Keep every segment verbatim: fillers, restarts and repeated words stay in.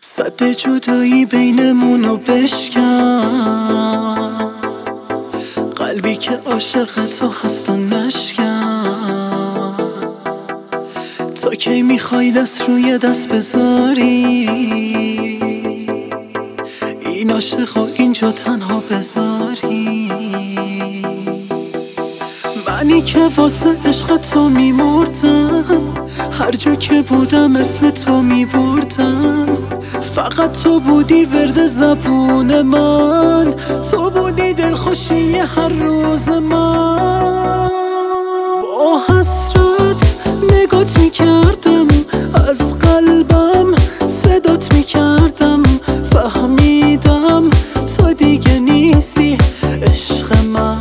سد جدایی بینمونو بشکن، قلبی که عاشق تو هست و نشکن. تا کی میخوای دست روی دست بذاری، این عاشق و اینجا تنها بذاری؟ منی که واسه عشق تو میمردم، هر جا که بودم اسم تو میبردم. فقط تو بودی ورد زبون من، تو بودی دلخوشی هر روز من. با حسرت نگات میکردم، از قلبم صدات میکردم. فهمیدم تو دیگه نیستی عشق من.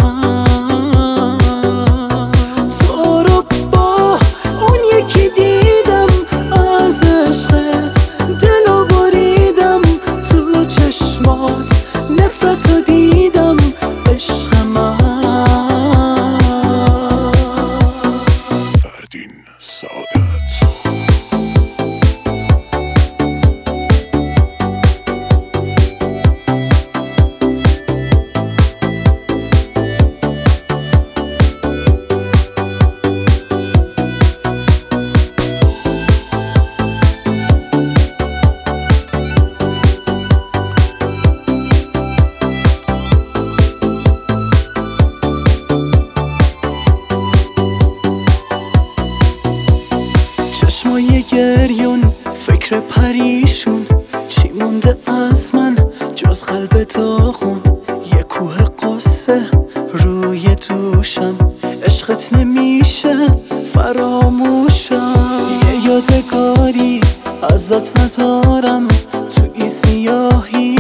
نفرتو دیدم عشق من. فردین سعادت. چشمای گریون، فکر پریشون، چی مونده از من جز قلب داغون؟ یه کوه قصه روی دوشم، عشقت نمیشه فراموشم. یه یادگاری ازت ندارم، تو این سیاهی